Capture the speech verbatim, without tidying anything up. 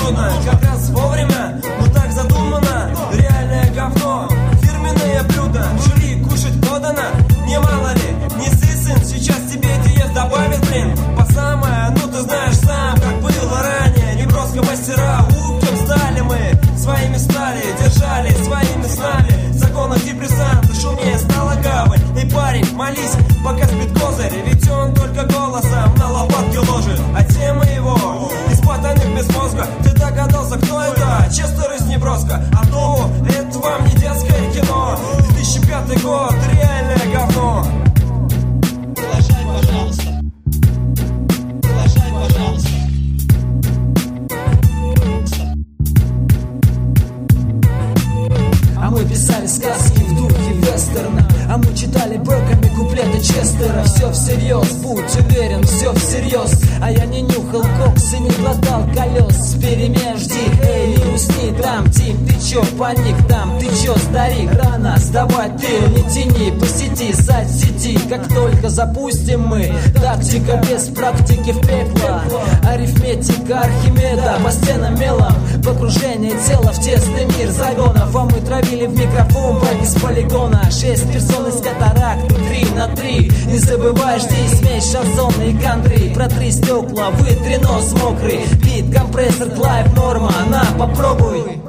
трудно, как раз вовремя, но так задумано. Реальное говно, фирменные блюда, жюри кушать подано. Не мало ли, не сын, сейчас тебе диет добавит, блин. По самое, ну ты знаешь сам, как было ранее. Не броско мастера, упьем стали мы. Своими стали, держали своими снами. Закон антидепрессант, шумнее стала гавань. Эй, парень, молись, пока спит козырь. Ведь он только голосом на лопатке ложит. А тема его из ботаных без мозга. Ты догадался, кто это? Честер из Неброска. А то это вам не детское кино. две тысячи пятый год, реальное говно. Продолжай, пожалуйста. Продолжай, пожалуйста. А мы писали сказки в духе вестерна, а мы читали бэками куплеты Честера. Все всерьез, будь уверен, все всерьез. А я не нюхал кокс и не глотал колес. Перемежди, эй, не усни там, Тим, ты чё, паник там, ты чё, старик? Рано сдавать, ты не тяни, посети сайт сети. Как только запустим мы, тактика без практики в пекло. Арифметика Архимеда, по стенам мелом, погружение тела в тесный мир загонов. А мы травили в микрофон бэк из полигона. Шесть персон из катаракты, три на три. Не забывай, жди смесь шансона и кантри. Протри стекла, вытри нос мокрый. Бит, компрессор, клайп, норма, на, попробуй.